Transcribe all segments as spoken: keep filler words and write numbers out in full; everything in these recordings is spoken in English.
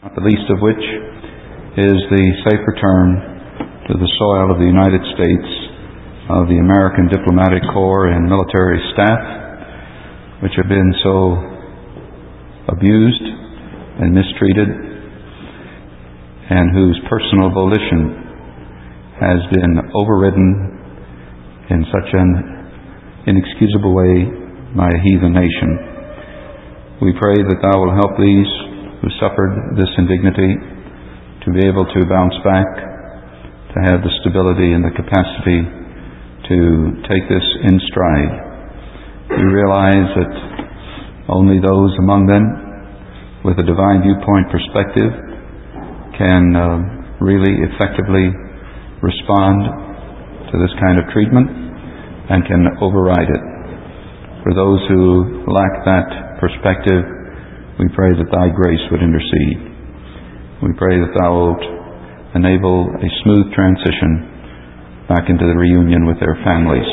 not the least of which is the safe return to the soil of the United States of the American Diplomatic Corps and military staff, which have been so abused and mistreated, and whose personal volition has been overridden in such an inexcusable way by a heathen nation. We pray that Thou will help these who suffered this indignity to be able to bounce back, to have the stability and the capacity to take this in stride. We realize that only those among them with a divine viewpoint perspective can uh, really effectively respond to this kind of treatment and can override it. For those who lack that perspective, we pray that Thy grace would intercede. We pray that Thou wilt enable a smooth transition back into the reunion with their families.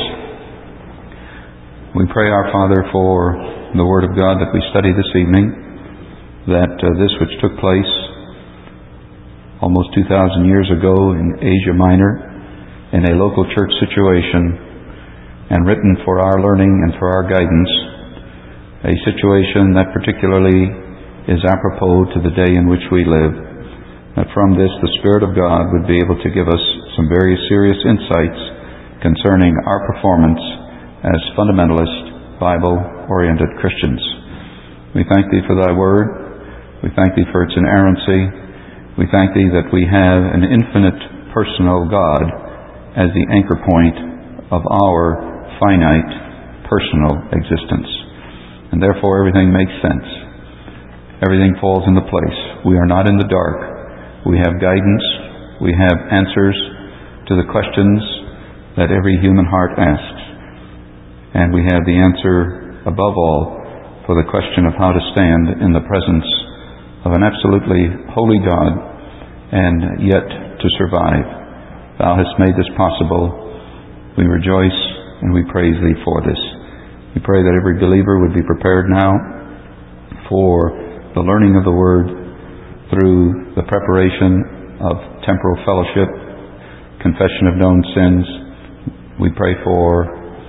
We pray, our Father, for the Word of God that we study this evening, that uh, this which took place almost two thousand years ago in Asia Minor, in a local church situation, and written for our learning and for our guidance, a situation that particularly is apropos to the day in which we live, that from this the Spirit of God would be able to give us some very serious insights concerning our performance as fundamentalist, Bible-oriented Christians. We thank Thee for Thy Word. We thank Thee for its inerrancy. We thank Thee that we have an infinite personal God as the anchor point of our finite personal existence. And therefore everything makes sense. Everything falls into place. We are not in the dark. We have guidance. We have answers to the questions that every human heart asks. And we have the answer, above all, for the question of how to stand in the presence of an absolutely holy God and yet to survive. Thou hast made this possible. We rejoice and we praise Thee for this. We pray that every believer would be prepared now for the learning of the Word through the preparation of temporal fellowship, confession of known sins. We pray for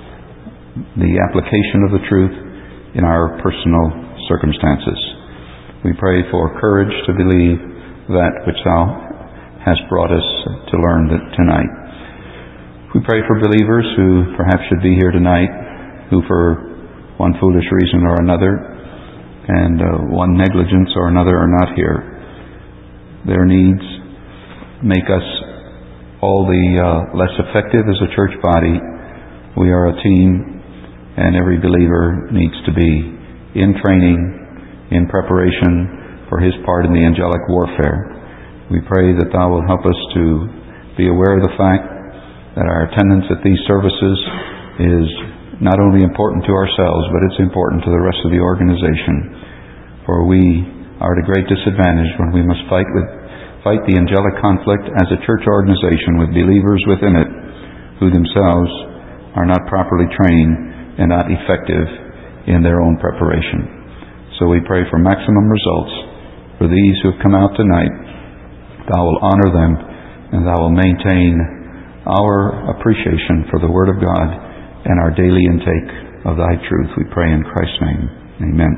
the application of the truth in our personal circumstances. We pray for courage to believe that which Thou hast brought us to learn tonight. We pray for believers who perhaps should be here tonight, who for one foolish reason or another and uh, one negligence or another are not here. Their needs make us all the uh, less effective as a church body. We are a team, and every believer needs to be in training, in preparation for his part in the angelic warfare. We pray that Thou will help us to be aware of the fact that our attendance at these services is not only important to ourselves, but it's important to the rest of the organization. For we are at a great disadvantage when we must fight with fight the angelic conflict as a church organization with believers within it who themselves are not properly trained and not effective in their own preparation. So we pray for maximum results for these who have come out tonight. Thou will honor them, and Thou will maintain our appreciation for the Word of God and our daily intake of Thy truth. We pray in Christ's name. Amen.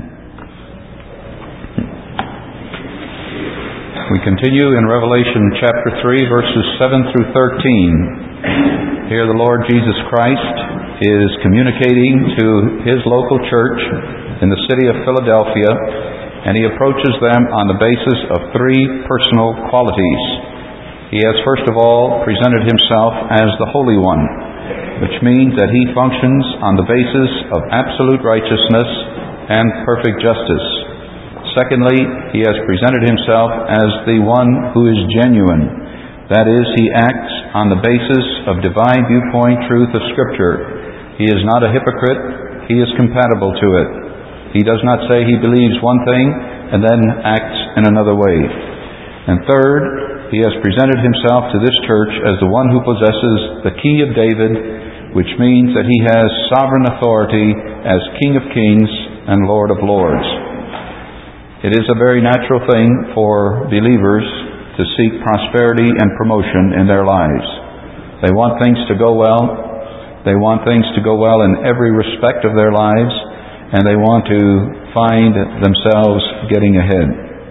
We continue in Revelation chapter three, verses seven through thirteen. Here the Lord Jesus Christ is communicating to His local church in the city of Philadelphia, and He approaches them on the basis of three personal qualities. He has first of all presented Himself as the Holy One, which means that He functions on the basis of absolute righteousness and perfect justice. Secondly, He has presented Himself as the one who is genuine. That is, He acts on the basis of divine viewpoint truth of Scripture. He is not a hypocrite. He is compatible to it. He does not say he believes one thing and then acts in another way. And third, He has presented Himself to this church as the one who possesses the key of David, which means that He has sovereign authority as King of Kings and Lord of Lords. It is a very natural thing for believers to seek prosperity and promotion in their lives. They want things to go well. They want things to go well in every respect of their lives, and they want to find themselves getting ahead.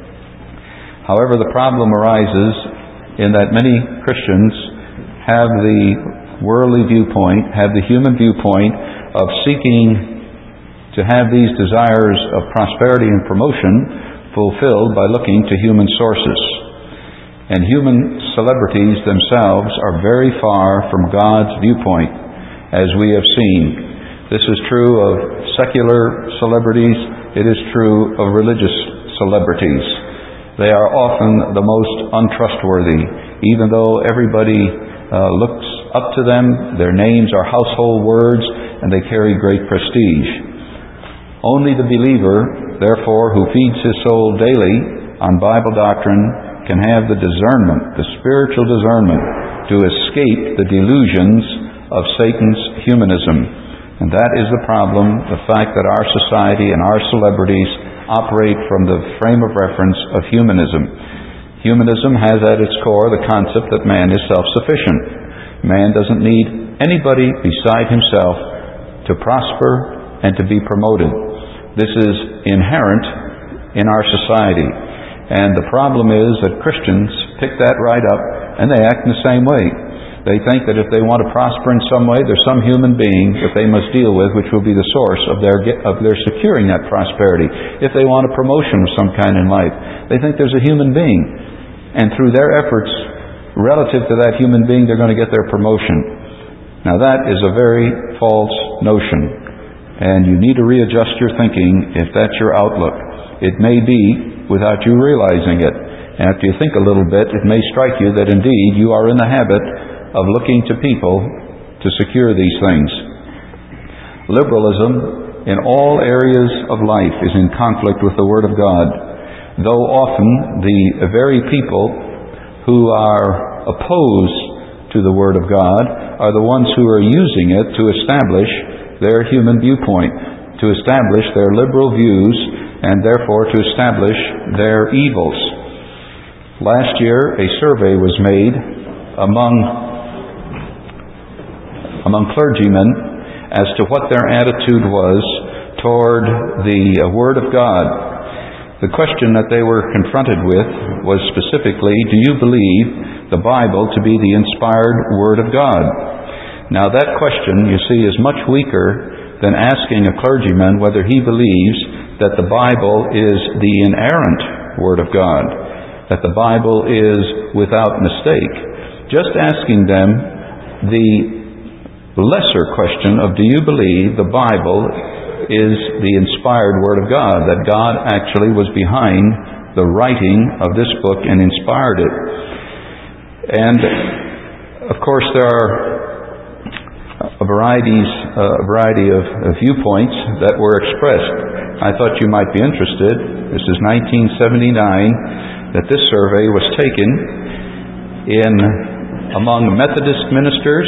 However, the problem arises in that many Christians have the worldly viewpoint, have the human viewpoint of seeking to have these desires of prosperity and promotion fulfilled by looking to human sources. And human celebrities themselves are very far from God's viewpoint, as we have seen. This is true of secular celebrities. It is true of religious celebrities. They are often the most untrustworthy, even though everybody uh, looks up to them. Their names are household words, and they carry great prestige. Only the believer, therefore, who feeds his soul daily on Bible doctrine can have the discernment, the spiritual discernment, to escape the delusions of Satan's humanism. And that is the problem, the fact that our society and our celebrities operate from the frame of reference of humanism. Humanism has at its core the concept that man is self-sufficient. Man doesn't need anybody beside himself to prosper and to be promoted. This is inherent in our society. And the problem is that Christians pick that right up and they act in the same way. They think that if they want to prosper in some way, there's some human being that they must deal with which will be the source of their of their securing that prosperity. If they want a promotion of some kind in life, they think there's a human being. And through their efforts relative to that human being, they're going to get their promotion. Now that is a very false notion. And you need to readjust your thinking if that's your outlook. It may be without you realizing it. After you think a little bit, it may strike you that indeed you are in the habit of looking to people to secure these things. Liberalism in all areas of life is in conflict with the Word of God, though often the very people who are opposed to the Word of God are the ones who are using it to establish their human viewpoint, to establish their liberal views, and therefore to establish their evils. Last year, a survey was made among, among clergymen as to what their attitude was toward the Word of God. The question that they were confronted with was specifically, do you believe the Bible to be the inspired Word of God? Now that question, you see, is much weaker than asking a clergyman whether he believes that the Bible is the inerrant Word of God, that the Bible is without mistake. Just asking them the lesser question of, do you believe the Bible is the inspired Word of God, that God actually was behind the writing of this book and inspired it? And of course there are a varieties, uh, a variety of, of viewpoints that were expressed. I thought you might be interested. This is nineteen seventy-nine that this survey was taken in among Methodist ministers.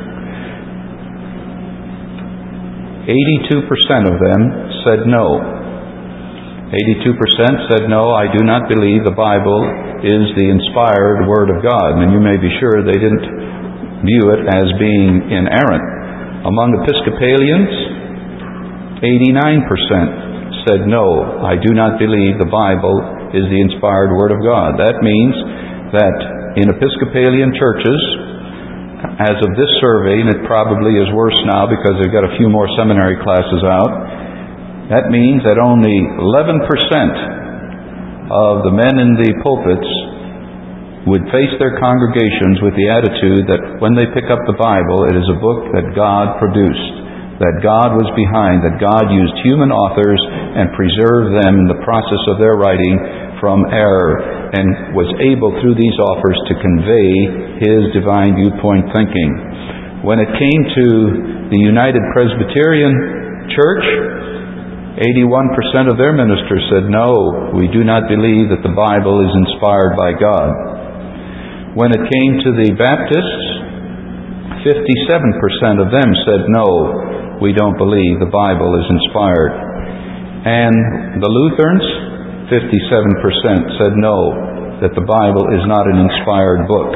eighty-two percent of them said no. eighty-two percent said no, I do not believe the Bible is the inspired Word of God. And you may be sure they didn't view it as being inerrant. Among Episcopalians, eighty-nine percent said no, I do not believe the Bible is the inspired Word of God. That means that in Episcopalian churches, as of this survey, and it probably is worse now because they've got a few more seminary classes out, that means that only eleven percent of the men in the pulpits would face their congregations with the attitude that when they pick up the Bible, it is a book that God produced, that God was behind, that God used human authors and preserved them in the process of their writing from error, and was able through these authors to convey His divine viewpoint thinking. When it came to the United Presbyterian Church, eighty-one percent of their ministers said, no, we do not believe that the Bible is inspired by God. When it came to the Baptists, fifty-seven percent of them said, no, we don't believe the Bible is inspired. And the Lutherans, fifty-seven percent said no, that the Bible is not an inspired book.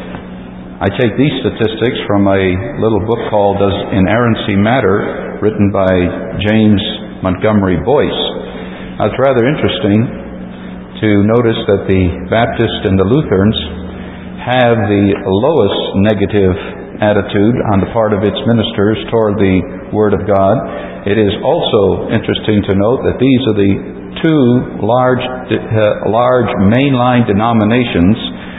I take these statistics from a little book called Does Inerrancy Matter?, written by James Montgomery Boyce. Now, it's rather interesting to notice that the Baptists and the Lutherans have the lowest negative attitude on the part of its ministers toward the Word of God. It is also interesting to note that these are the two large, uh, large mainline denominations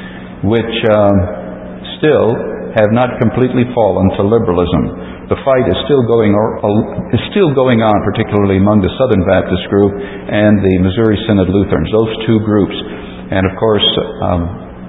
which um, still have not completely fallen to liberalism. The fight is still going or, uh, is still going on, particularly among the Southern Baptist group and the Missouri Synod Lutherans. Those two groups, and of course, um,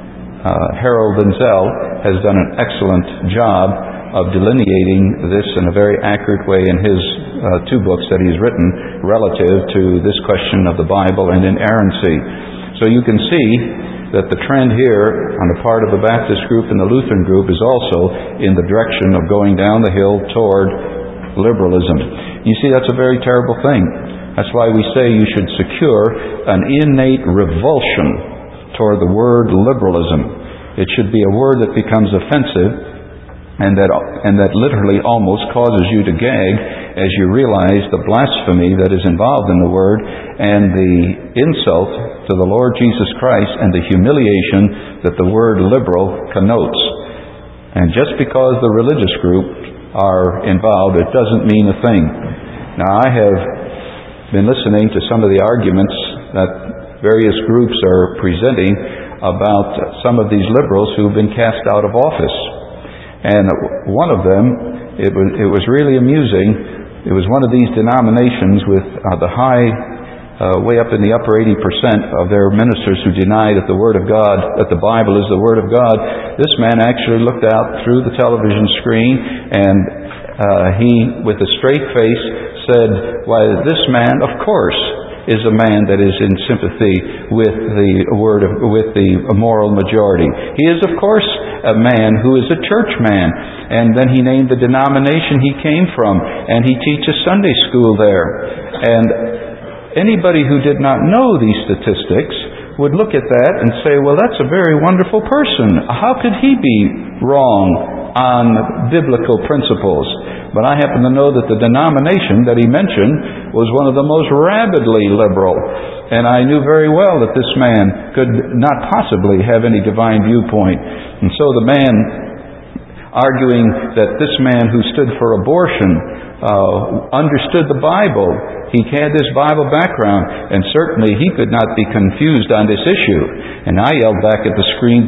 uh, Harold Lindsell has done an excellent job of delineating this in a very accurate way in his uh, two books that he's written relative to this question of the Bible and inerrancy. So you can see that the trend here on the part of the Baptist group and the Lutheran group is also in the direction of going down the hill toward liberalism. You see, that's a very terrible thing. That's why we say you should secure an innate revulsion toward the word liberalism. It should be a word that becomes offensive and that and that literally almost causes you to gag as you realize the blasphemy that is involved in the word and the insult to the Lord Jesus Christ and the humiliation that the word liberal connotes. And just because the religious group are involved, it doesn't mean a thing. Now, I have been listening to some of the arguments that various groups are presenting about some of these liberals who've been cast out of office. And one of them, it was, it was really amusing. It was one of these denominations with uh, the high, uh, way up in the upper eighty percent of their ministers who deny that the Word of God, that the Bible is the Word of God. This man actually looked out through the television screen and uh, he, with a straight face, said, "Why, this man, of course, is a man that is in sympathy with the word of, with the moral majority. He is, of course, a man who is a church man." And then he named the denomination he came from, and he teaches Sunday school there. And anybody who did not know these statistics would look at that and say, "Well, that's a very wonderful person. How could he be wrong on biblical principles?" But I happen to know that the denomination that he mentioned was one of the most rabidly liberal. And I knew very well that this man could not possibly have any divine viewpoint. And so the man arguing that this man who stood for abortion uh, understood the Bible, he had this Bible background, and certainly he could not be confused on this issue. And I yelled back at the screen,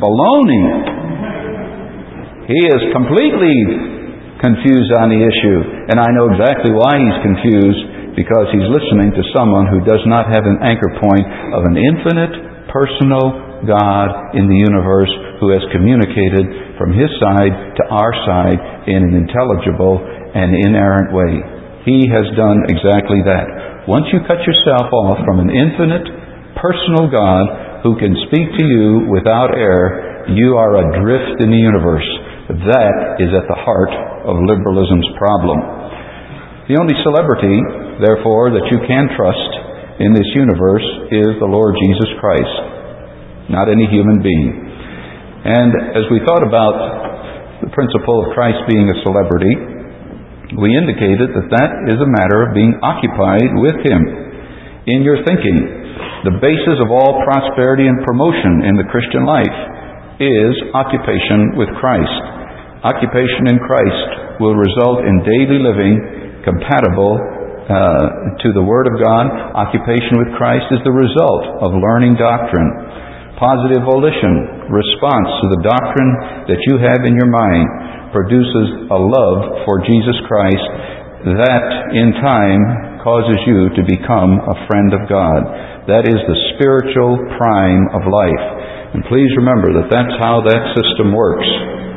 "Baloney! He is completely confused on the issue." And I know exactly why he's confused, because he's listening to someone who does not have an anchor point of an infinite, personal God in the universe who has communicated from His side to our side in an intelligible and inerrant way. He has done exactly that. Once you cut yourself off from an infinite, personal God who can speak to you without error, you are adrift in the universe. That is at the heart of liberalism's problem. The only celebrity, therefore, that you can trust in this universe is the Lord Jesus Christ, not any human being. And as we thought about the principle of Christ being a celebrity, we indicated that that is a matter of being occupied with Him in your thinking. The basis of all prosperity and promotion in the Christian life is occupation with Christ. Occupation in Christ will result in daily living compatible uh, to the Word of God. Occupation with Christ is the result of learning doctrine. Positive volition, response to the doctrine that you have in your mind, produces a love for Jesus Christ that in time causes you to become a friend of God. That is the spiritual prime of life. And please remember that that's how that system works.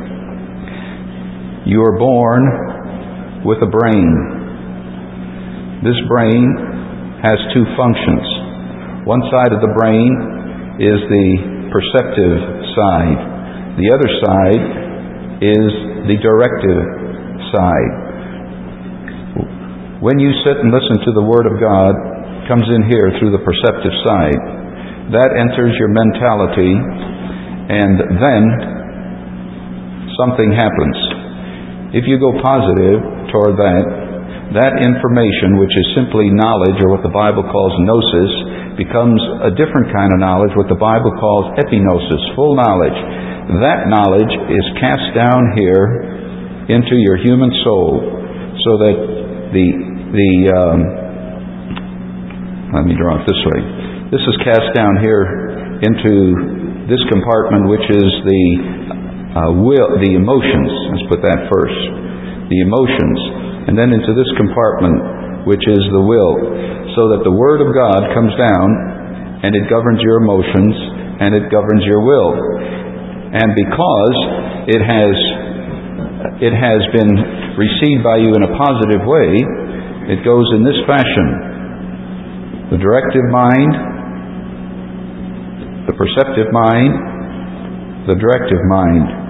You are born with a brain. This brain has two functions. One side of the brain is the perceptive side. The other side is the directive side. When you sit and listen to the Word of God, comes in here through the perceptive side. That enters your mentality, and then something happens. If you go positive toward that, that information, which is simply knowledge, or what the Bible calls gnosis, becomes a different kind of knowledge, what the Bible calls epignosis, full knowledge. That knowledge is cast down here into your human soul, so that the the um, let me draw it this way. This is cast down here into this compartment, which is the uh, will, the emotions. Let's put that first. The emotions, and then into this compartment, which is the will, so that the Word of God comes down and it governs your emotions and it governs your will. And because it has it has been received by you in a positive way, it goes in this fashion: the directive mind, the perceptive mind, the directive mind,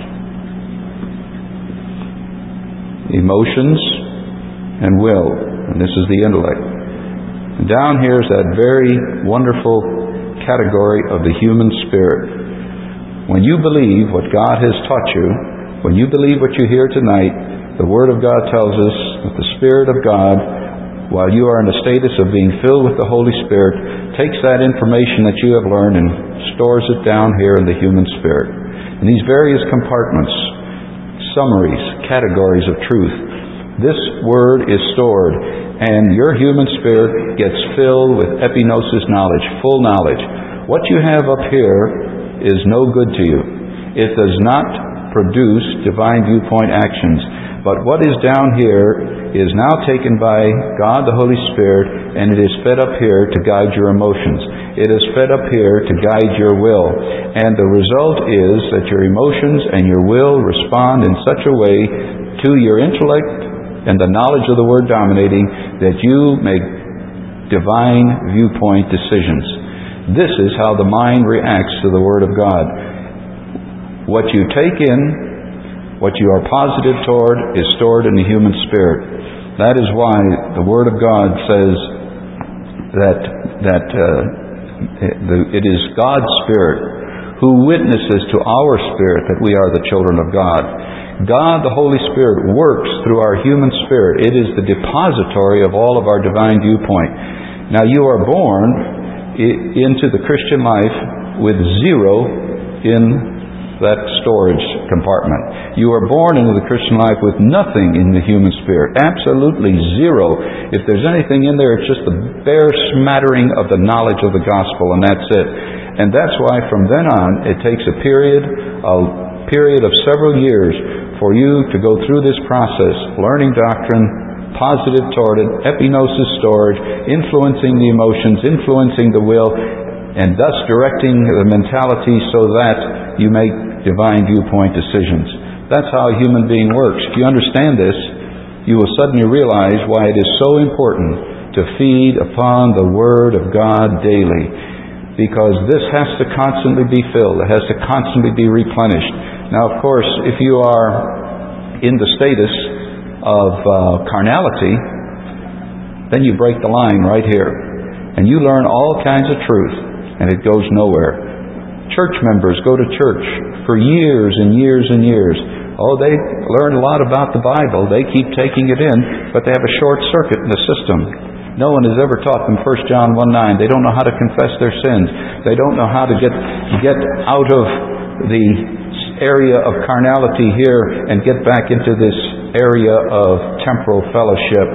emotions, and will. And this is the intellect. And down here is that very wonderful category of the human spirit. When you believe what God has taught you, when you believe what you hear tonight, the Word of God tells us that the Spirit of God, while you are in a status of being filled with the Holy Spirit, takes that information that you have learned and stores it down here in the human spirit. In these various compartments, summaries, categories of truth, this Word is stored, and your human spirit gets filled with epignosis knowledge, full knowledge. What you have up here is no good to you. It does not produce divine viewpoint actions. But what is down here is now taken by God the Holy Spirit, and it is fed up here to guide your emotions. It is fed up here to guide your will. And the result is that your emotions and your will respond in such a way to your intellect and the knowledge of the Word dominating that you make divine viewpoint decisions. This is how the mind reacts to the Word of God. What you take in, what you are positive toward, is stored in the human spirit. That is why the Word of God says that that uh, the, it is God's Spirit who witnesses to our spirit that we are the children of God. God, the Holy Spirit, works through our human spirit. It is the depository of all of our divine viewpoint. Now, you are born into the Christian life with zero in that storage compartment. You are born into the Christian life with nothing in the human spirit. Absolutely zero. If there's anything in there, it's just the bare smattering of the knowledge of the gospel, and that's it. And that's why from then on, it takes a period, a period of several years for you to go through this process, learning doctrine, positive toward it, epignosis storage, influencing the emotions, influencing the will, and thus directing the mentality so that you make divine viewpoint decisions. That's how a human being works. If you understand this, you will suddenly realize why it is so important to feed upon the Word of God daily. Because this has to constantly be filled. It has to constantly be replenished. Now, of course, if you are in the status of uh, carnality, then you break the line right here. And you learn all kinds of truth, and it goes nowhere. Church members go to church for years and years and years. Oh, they learn a lot about the Bible. They keep taking it in, but they have a short circuit in the system. No one has ever taught them First John one nine. They don't know how to confess their sins. They don't know how to get get out of the area of carnality here and get back into this area of temporal fellowship.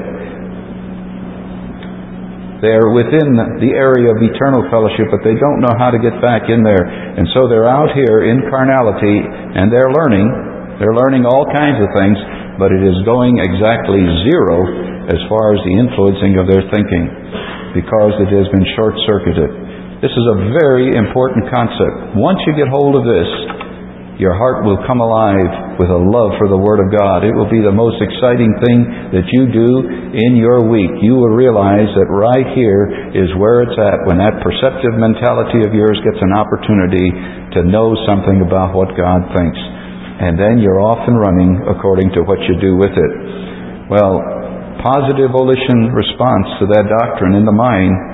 They're within the area of eternal fellowship, but they don't know how to get back in there. And so they're out here in carnality, and they're learning. They're learning all kinds of things, but it is going exactly zero as far as the influencing of their thinking, because it has been short-circuited. This is a very important concept. Once you get hold of this, your heart will come alive with a love for the Word of God. It will be the most exciting thing that you do in your week. You will realize that right here is where it's at, when that perceptive mentality of yours gets an opportunity to know something about what God thinks. And then you're off and running according to what you do with it. Well, positive volition response to that doctrine in the mind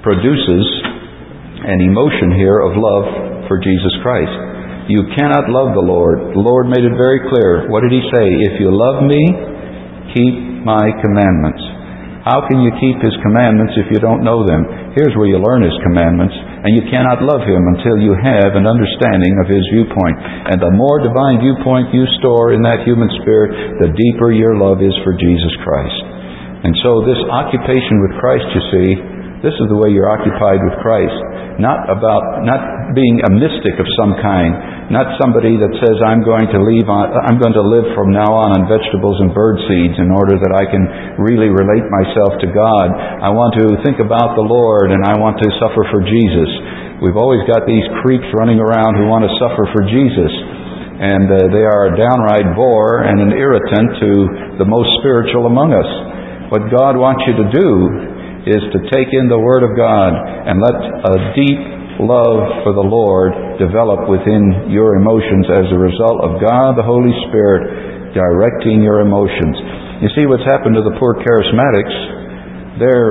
produces an emotion here of love for Jesus Christ. You cannot love the Lord. The Lord made it very clear. What did He say? If you love me, keep my commandments. How can you keep His commandments if you don't know them? Here's where you learn His commandments, and you cannot love Him until you have an understanding of His viewpoint. And the more divine viewpoint you store in that human spirit, the deeper your love is for Jesus Christ. And so this occupation with Christ, you see, this is the way you're occupied with Christ. Not about, not being a mystic of some kind. Not somebody that says, I'm going to leave on, I'm going to live from now on on vegetables and bird seeds in order that I can really relate myself to God. I want to think about the Lord and I want to suffer for Jesus. We've always got these creeps running around who want to suffer for Jesus. And uh, they are a downright bore and an irritant to the most spiritual among us. What God wants you to do is to take in the Word of God and let a deep love for the Lord develop within your emotions as a result of God the Holy Spirit directing your emotions. You see what's happened to the poor charismatics? They're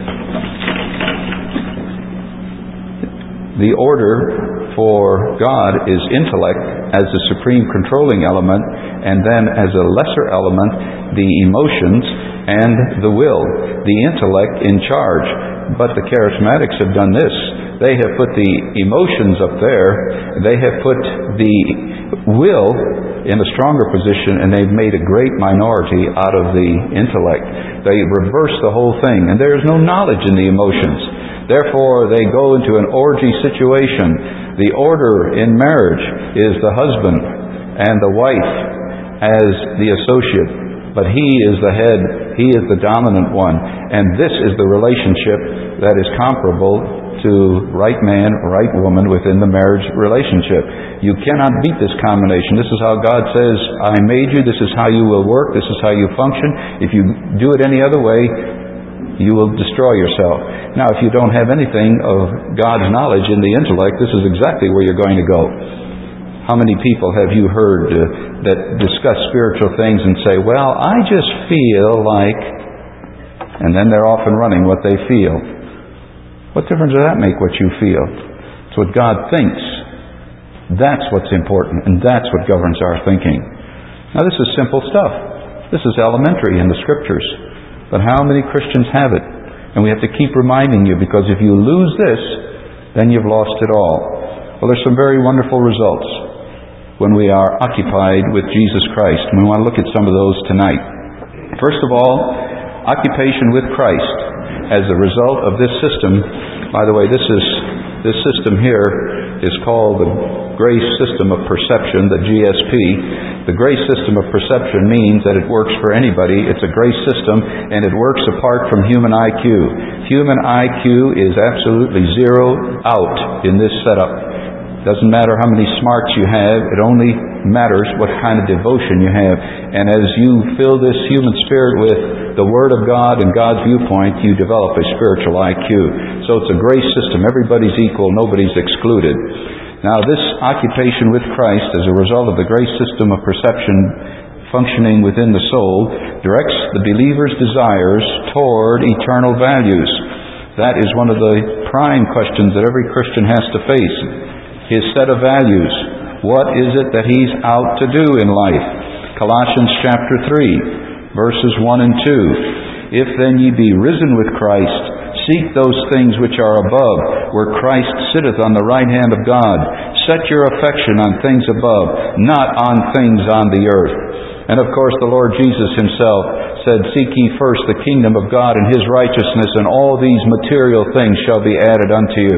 the order for God is intellect as the supreme controlling element, and then as a lesser element, the emotions and the will, the intellect in charge. But the charismatics have done this. They have put the emotions up there. They have put the will in a stronger position, and they've made a great minority out of the intellect. They reverse the whole thing, and there is no knowledge in the emotions. Therefore, they go into an orgy situation. The order in marriage is the husband and the wife as the associate. But he is the head, he is the dominant one. And this is the relationship that is comparable to right man, right woman within the marriage relationship. You cannot beat this combination. This is how God says, I made you, this is how you will work, this is how you function. If you do it any other way, you will destroy yourself. Now, if you don't have anything of God's knowledge in the intellect, this is exactly where you're going to go. How many people have you heard uh, that discuss spiritual things and say, well, I just feel like, and then they're off and running what they feel. What difference does that make what you feel? It's what God thinks. That's what's important, and that's what governs our thinking. Now, this is simple stuff. This is elementary in the Scriptures. But how many Christians have it? And we have to keep reminding you, because if you lose this, then you've lost it all. Well, there's some very wonderful results when we are occupied with Jesus Christ. And we want to look at some of those tonight. First of all, occupation with Christ as a result of this system. By the way, this is this system here is called the Grace System of Perception, the G S P. The Grace System of Perception means that it works for anybody. It's a grace system, and it works apart from human I Q. Human I Q is absolutely zeroed out in this setup. Doesn't matter how many smarts you have, it only matters what kind of devotion you have. And as you fill this human spirit with the Word of God and God's viewpoint, you develop a spiritual I Q. So it's a grace system. Everybody's equal, nobody's excluded. Now, this occupation with Christ as a result of the grace system of perception functioning within the soul directs the believer's desires toward eternal values. That is one of the prime questions that every Christian has to face. His set of values. What is it that he's out to do in life? Colossians chapter three, verses one and two. If then ye be risen with Christ, seek those things which are above, where Christ sitteth on the right hand of God. Set your affection on things above, not on things on the earth. And of course the Lord Jesus Himself said, seek ye first the kingdom of God and His righteousness, and all these material things shall be added unto you.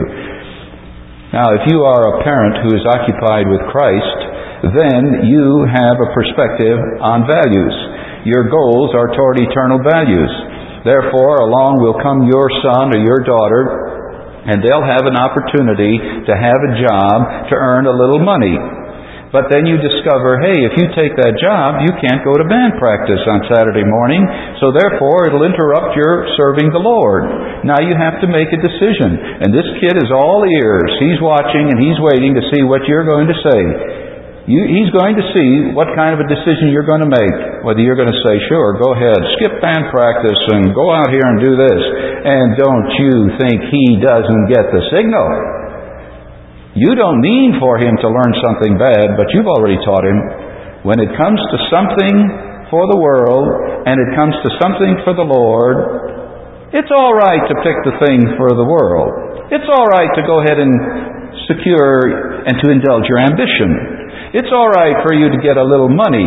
Now, if you are a parent who is occupied with Christ, then you have a perspective on values. Your goals are toward eternal values. Therefore, along will come your son or your daughter, and they'll have an opportunity to have a job to earn a little money. But then you discover, hey, if you take that job, you can't go to band practice on Saturday morning, so therefore it'll interrupt your serving the Lord. Now you have to make a decision. And this kid is all ears. He's watching and he's waiting to see what you're going to say. You, he's going to see what kind of a decision you're going to make. Whether you're going to say, sure, go ahead, skip band practice and go out here and do this. And don't you think he doesn't get the signal? You don't mean for him to learn something bad, but you've already taught him. When it comes to something for the world and it comes to something for the Lord, it's all right to pick the thing for the world. It's all right to go ahead and secure and to indulge your ambition. It's all right for you to get a little money,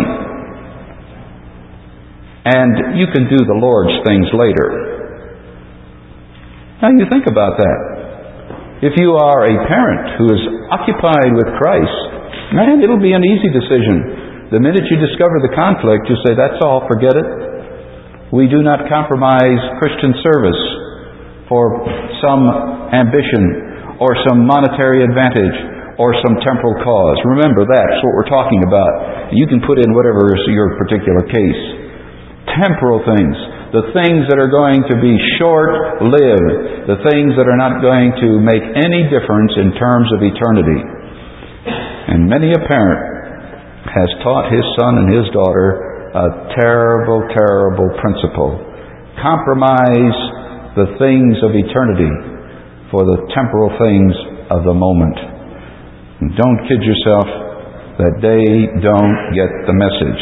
and you can do the Lord's things later. Now you think about that. If you are a parent who is occupied with Christ, man, it'll be an easy decision. The minute you discover the conflict, you say, that's all, forget it. We do not compromise Christian service for some ambition or some monetary advantage or some temporal cause. Remember, that's what we're talking about. You can put in whatever is your particular case. Temporal things. The things that are going to be short-lived. The things that are not going to make any difference in terms of eternity. And many a parent has taught his son and his daughter a terrible, terrible principle. Compromise the things of eternity for the temporal things of the moment. Don't kid yourself that they don't get the message.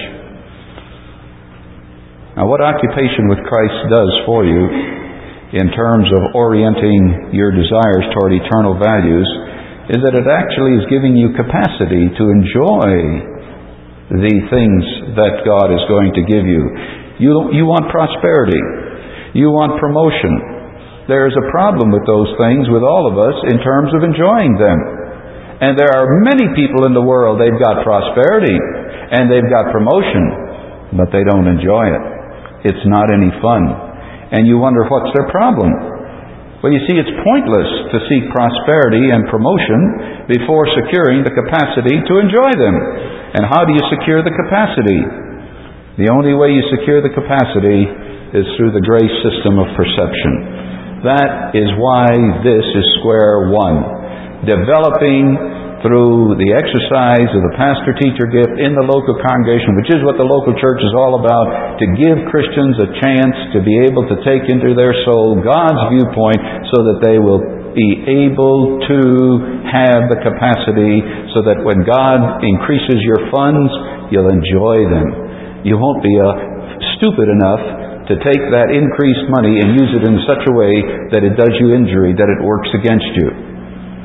Now, what occupation with Christ does for you in terms of orienting your desires toward eternal values is that it actually is giving you capacity to enjoy the things that God is going to give you. You, you want prosperity. You want promotion. There's a problem with those things with all of us in terms of enjoying them. And there are many people in the world, they've got prosperity and they've got promotion, but they don't enjoy it. It's not any fun. And you wonder, what's their problem? Well, you see, it's pointless to seek prosperity and promotion before securing the capacity to enjoy them. And how do you secure the capacity? The only way you secure the capacity is through the grace system of perception. That is why this is square one. Developing through the exercise of the pastor-teacher gift in the local congregation, which is what the local church is all about, to give Christians a chance to be able to take into their soul God's viewpoint so that they will be able to have the capacity so that when God increases your funds, you'll enjoy them. You won't be uh, stupid enough to take that increased money and use it in such a way that it does you injury, that it works against you.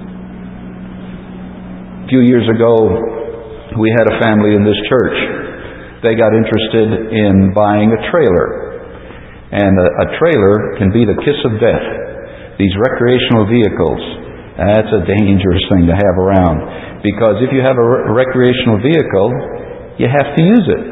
A few years ago, we had a family in this church. They got interested in buying a trailer. And a, a trailer can be the kiss of death. These recreational vehicles, that's a dangerous thing to have around. Because if you have a re- recreational vehicle, you have to use it.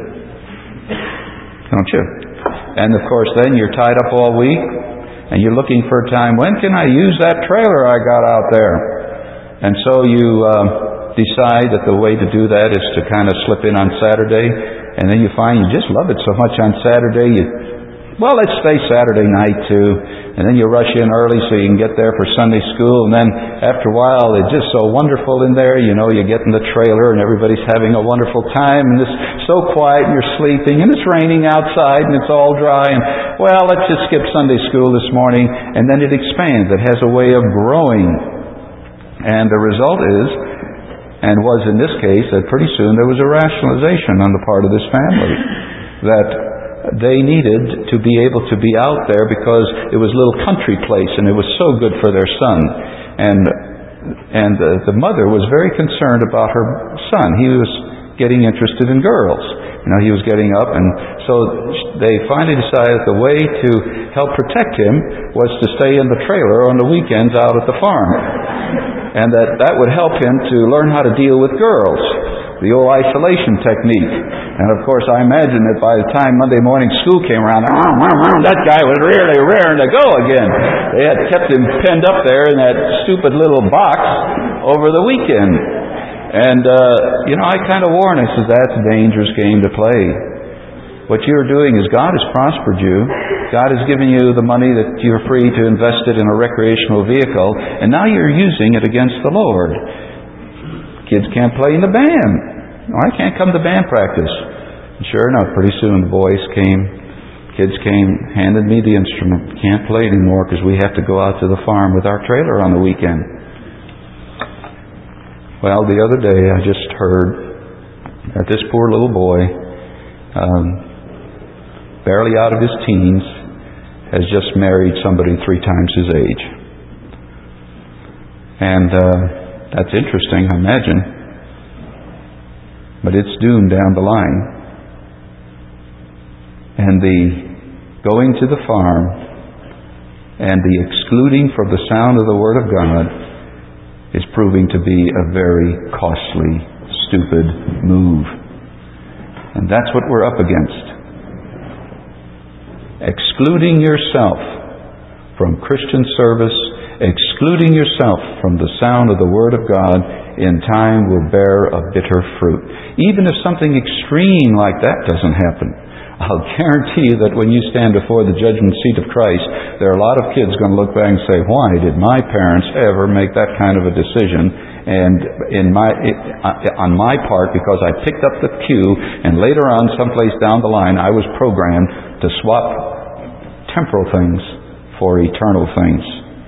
Don't you? And of course then you're tied up all week and you're looking for a time, when can I use that trailer I got out there? And so you uh, decide that the way to do that is to kind of slip in on Saturday, and then you find you just love it so much on Saturday, you, well, let's stay Saturday night too, and then you rush in early so you can get there for Sunday school, and then after a while it's just so wonderful in there, you know, you get in the trailer and everybody's having a wonderful time, and it's so quiet and you're sleeping, and it's raining outside and it's all dry, and well, let's just skip Sunday school this morning, and then it expands. It has a way of growing. And the result is, and was in this case, that pretty soon there was a rationalization on the part of this family that they needed to be able to be out there because it was a little country place and it was so good for their son. And and uh, the mother was very concerned about her son. He was getting interested in girls. You know, he was getting up, and so they finally decided the way to help protect him was to stay in the trailer on the weekends out at the farm. And that that would help him to learn how to deal with girls, the old isolation technique. And of course, I imagine that by the time Monday morning school came around, that guy was really raring to go again. They had kept him penned up there in that stupid little box over the weekend. And, uh, you know, I kind of warned, I said, that's a dangerous game to play. What you're doing is God has prospered you. God has given you the money that you're free to invest it in a recreational vehicle, and now you're using it against the Lord. Kids can't play in the band. Oh, I can't come to band practice. And sure enough, pretty soon the boys came, kids came, handed me the instrument. Can't play anymore because we have to go out to the farm with our trailer on the weekend. Well, the other day I just heard that this poor little boy, um, barely out of his teens, has just married somebody three times his age. And uh, that's interesting, I imagine. But it's doomed down the line. And the going to the farm and the excluding from the sound of the Word of God is proving to be a very costly, stupid move. And that's what we're up against. Excluding yourself from Christian service, excluding yourself from the sound of the Word of God, in time will bear a bitter fruit. Even if something extreme like that doesn't happen, I'll guarantee you that when you stand before the judgment seat of Christ, there are a lot of kids going to look back and say, why did my parents ever make that kind of a decision? And in my, it, on my part, because I picked up the cue, and later on, someplace down the line, I was programmed to swap temporal things for eternal things.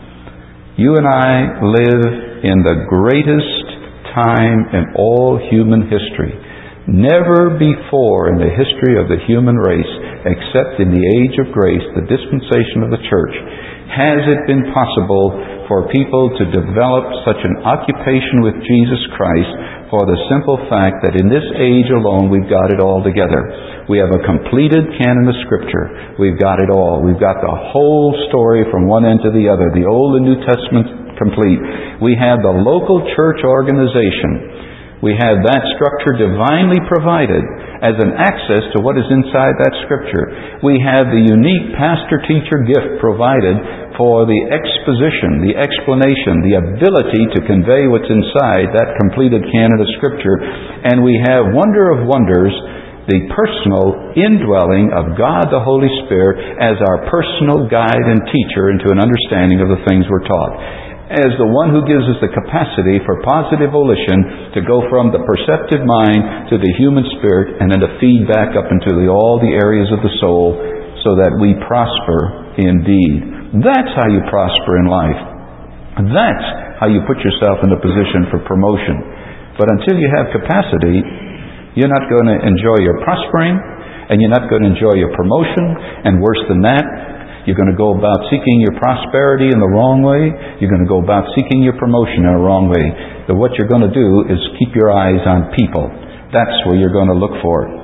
You and I live in the greatest time in all human history. Never before in the history of the human race, except in the age of grace, the dispensation of the church, has it been possible for people to develop such an occupation with Jesus Christ for the simple fact that in this age alone we've got it all together. We have a completed canon of Scripture. We've got it all. We've got the whole story from one end to the other. The Old and New Testament complete. We have the local church organization. We have that structure divinely provided as an access to what is inside that Scripture. We have the unique pastor-teacher gift provided for the exposition, the explanation, the ability to convey what's inside that completed canon of Scripture. And we have, wonder of wonders, the personal indwelling of God the Holy Spirit as our personal guide and teacher into an understanding of the things we're taught, as the one who gives us the capacity for positive volition to go from the perceptive mind to the human spirit and then to feed back up into the, all the areas of the soul so that we prosper indeed. That's how you prosper in life. That's how you put yourself in a position for promotion. But until you have capacity, you're not going to enjoy your prospering, and you're not going to enjoy your promotion, and worse than that, you're going to go about seeking your prosperity in the wrong way. You're going to go about seeking your promotion in the wrong way. So what you're going to do is keep your eyes on people. That's where you're going to look for it.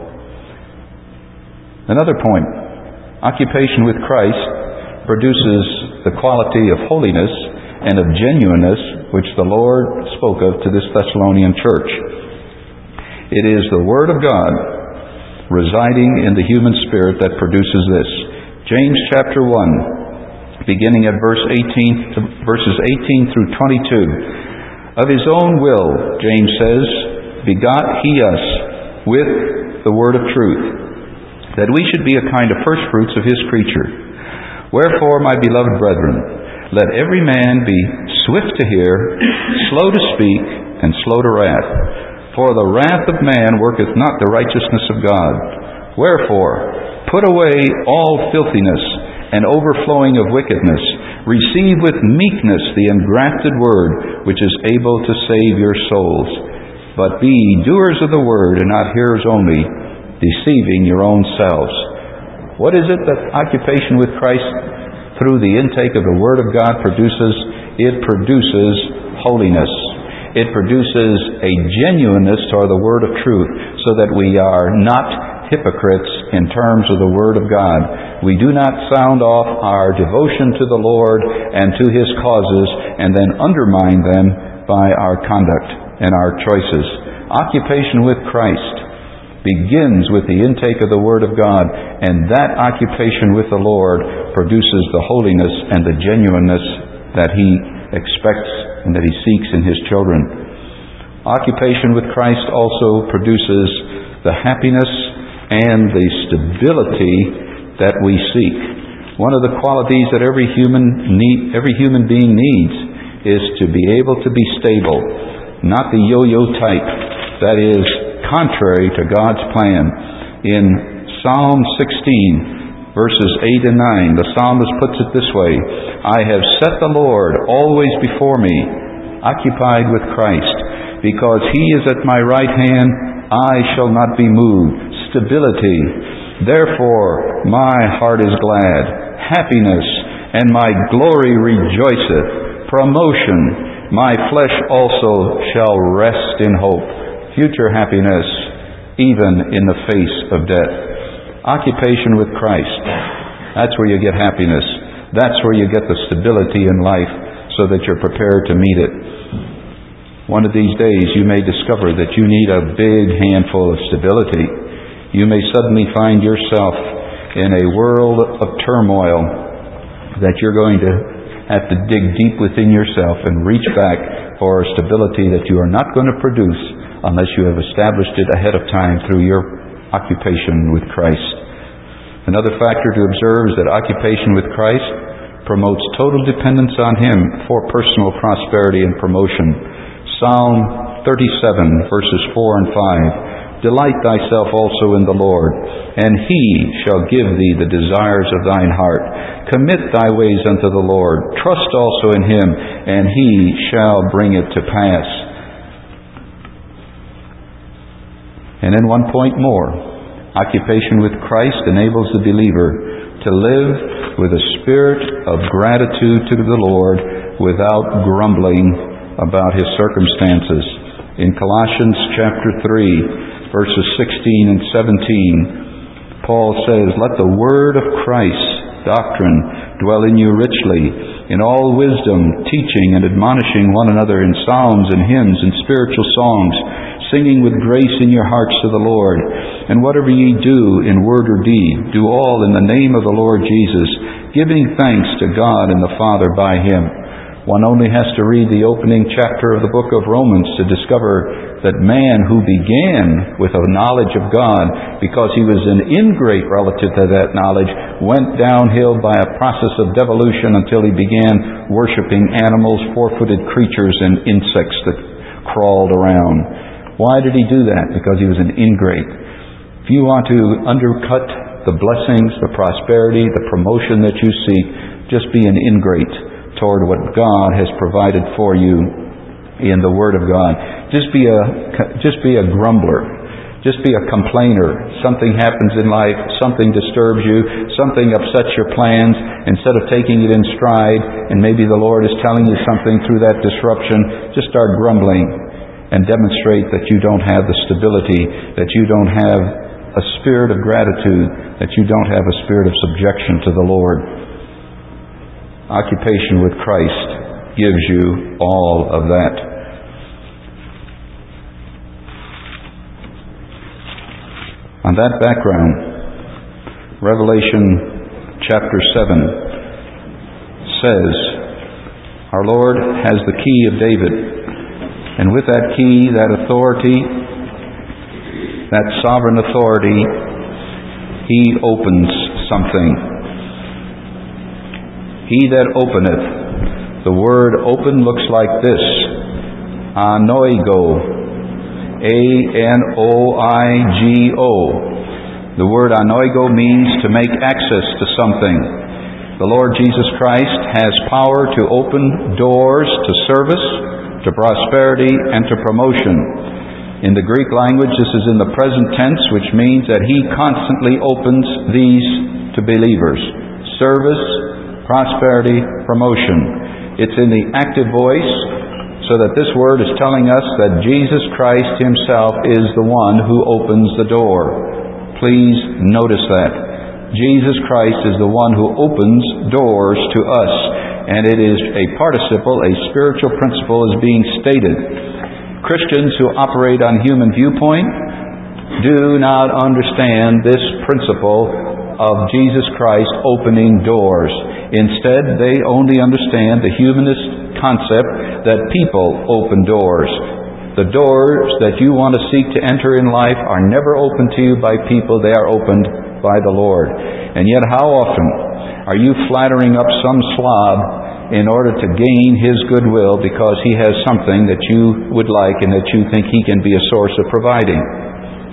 Another point. Occupation with Christ produces the quality of holiness and of genuineness which the Lord spoke of to this Thessalonian church. It is the Word of God residing in the human spirit that produces this. James chapter one, beginning at verse eighteen, verses eighteen through twenty-two. Of His own will, James says, begot He us with the word of truth, that we should be a kind of first fruits of His creature. Wherefore, my beloved brethren, let every man be swift to hear, slow to speak, and slow to wrath. For the wrath of man worketh not the righteousness of God. Wherefore, put away all filthiness and overflowing of wickedness. Receive with meekness the engrafted word, which is able to save your souls. But be doers of the word, and not hearers only, deceiving your own selves. What is it that occupation with Christ through the intake of the Word of God produces? It produces holiness. It produces a genuineness toward the Word of truth, so that we are not hypocrites in terms of the Word of God. We do not sound off our devotion to the Lord and to His causes and then undermine them by our conduct and our choices. Occupation with Christ begins with the intake of the Word of God, and that occupation with the Lord produces the holiness and the genuineness that He expects and that He seeks in His children. Occupation with Christ also produces the happiness and the stability that we seek. One of the qualities that every human need, every human being needs is to be able to be stable, not the yo-yo type. That is, contrary to God's plan. In Psalm sixteen, verses eight and nine, the psalmist puts it this way: I have set the Lord always before me, occupied with Christ. Because He is at my right hand, I shall not be moved. Stability. Therefore my heart is glad. Happiness, and my glory rejoiceth. Promotion. My flesh also shall rest in hope. Future happiness, even in the face of death. Occupation with Christ. That's where you get happiness. That's where you get the stability in life, so that you're prepared to meet it. One of these days you may discover that you need a big handful of stability. You may suddenly find yourself in a world of turmoil that you're going to have to dig deep within yourself and reach back for a stability that you are not going to produce unless you have established it ahead of time through your occupation with Christ. Another factor to observe is that occupation with Christ promotes total dependence on Him for personal prosperity and promotion. Psalm thirty-seven, verses four and five. Delight thyself also in the Lord, and He shall give thee the desires of thine heart. Commit thy ways unto the Lord. Trust also in Him, and He shall bring it to pass. And then one point more. Occupation with Christ enables the believer to live with a spirit of gratitude to the Lord without grumbling about His circumstances. In Colossians chapter three, verses sixteen and seventeen, Paul says, Let the word of Christ's doctrine dwell in you richly, in all wisdom, teaching and admonishing one another in psalms and hymns and spiritual songs, singing with grace in your hearts to the Lord. And whatever ye do in word or deed, do all in the name of the Lord Jesus, giving thanks to God and the Father by Him. One only has to read the opening chapter of the book of Romans to discover that man who began with a knowledge of God, because he was an ingrate relative to that knowledge, went downhill by a process of devolution until he began worshiping animals, four-footed creatures, and insects that crawled around. Why did he do that? Because he was an ingrate. If you want to undercut the blessings, the prosperity, the promotion that you seek, just be an ingrate toward what God has provided for you in the Word of God. Just be a just be a grumbler. Just be a complainer. Something happens in life, something disturbs you, something upsets your plans. Instead of taking it in stride, and maybe the Lord is telling you something through that disruption, just start grumbling and demonstrate that you don't have the stability, that you don't have a spirit of gratitude, that you don't have a spirit of subjection to the Lord. Occupation with Christ gives you all of that. On that background, Revelation chapter seven says, our Lord has the key of David, and with that key, that authority, that sovereign authority, He opens something. He that openeth. The word open looks like this. Anoigo. A N O I G O. The word anoigo means to make access to something. The Lord Jesus Christ has power to open doors to service, to prosperity, and to promotion. In the Greek language, this is in the present tense, which means that He constantly opens these to believers. Service, prosperity, promotion. It's in the active voice, so that this word is telling us that Jesus Christ Himself is the one who opens the door. Please notice that. Jesus Christ is the one who opens doors to us. And it is a participle, a spiritual principle is being stated. Christians who operate on human viewpoint do not understand this principle of Jesus Christ opening doors. Instead, they only understand the humanist concept that people open doors. The doors that you want to seek to enter in life are never opened to you by people. They are opened by the Lord. And yet how often are you flattering up some slob in order to gain his goodwill because he has something that you would like and that you think he can be a source of providing?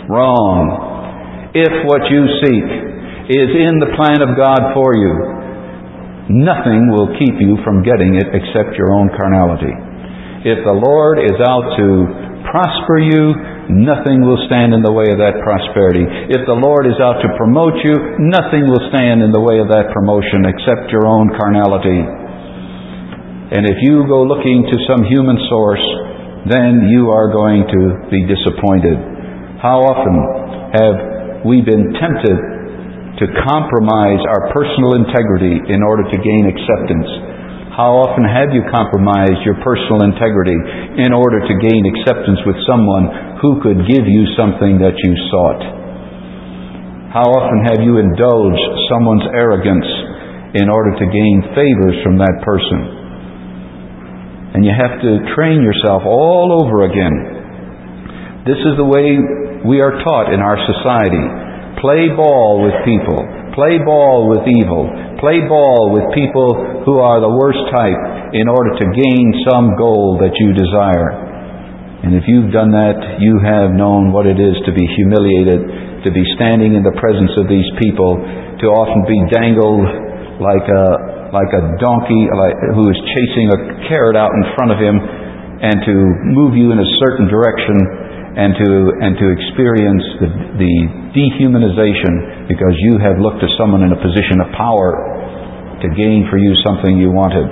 Wrong. If what you seek is in the plan of God for you, nothing will keep you from getting it except your own carnality. If the Lord is out to prosper you, nothing will stand in the way of that prosperity. If the Lord is out to promote you, nothing will stand in the way of that promotion except your own carnality. And if you go looking to some human source, then you are going to be disappointed. How often have we been tempted to compromise our personal integrity in order to gain acceptance? How often have you compromised your personal integrity in order to gain acceptance with someone who could give you something that you sought? How often have you indulged someone's arrogance in order to gain favors from that person? And you have to train yourself all over again. This is the way we are taught in our society. Play ball with people. Play ball with evil. Play ball with people who are the worst type in order to gain some goal that you desire. And if you've done that, you have known what it is to be humiliated, to be standing in the presence of these people, to often be dangled like a like a donkey like, who is chasing a carrot out in front of him, and to move you in a certain direction, and to and to experience the, the dehumanization because you have looked to someone in a position of power to gain for you something you wanted.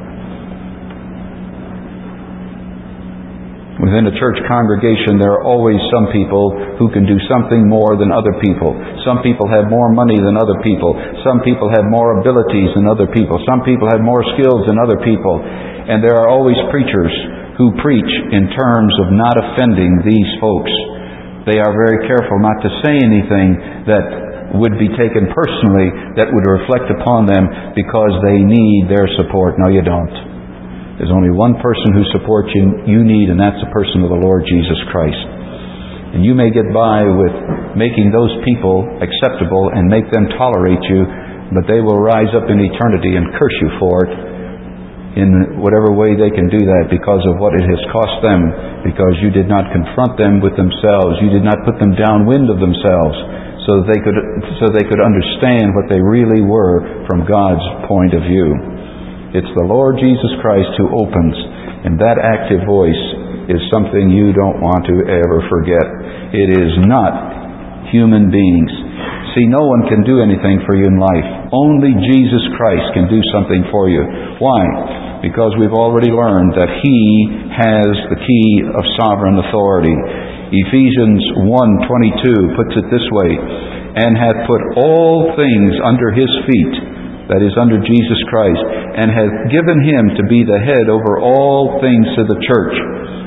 Within a church congregation, there are always some people who can do something more than other people. Some people have more money than other people. Some people have more abilities than other people. Some people have more skills than other people. And there are always preachers who preach in terms of not offending these folks. They are very careful not to say anything that would be taken personally, that would reflect upon them because they need their support. No, you don't. There's only one person who supports you, you need, and that's the person of the Lord Jesus Christ. And you may get by with making those people acceptable and make them tolerate you, but they will rise up in eternity and curse you for it in whatever way they can do that because of what it has cost them, because you did not confront them with themselves. You did not put them downwind of themselves so that they could, so they could understand what they really were from God's point of view. It's the Lord Jesus Christ who opens, and that active voice is something you don't want to ever forget. It is not human beings. See, no one can do anything for you in life. Only Jesus Christ can do something for you. Why? Because we've already learned that He has the key of sovereign authority. Ephesians one twenty-two puts it this way, and hath put all things under His feet, that is, under Jesus Christ, and hath given Him to be the head over all things to the church.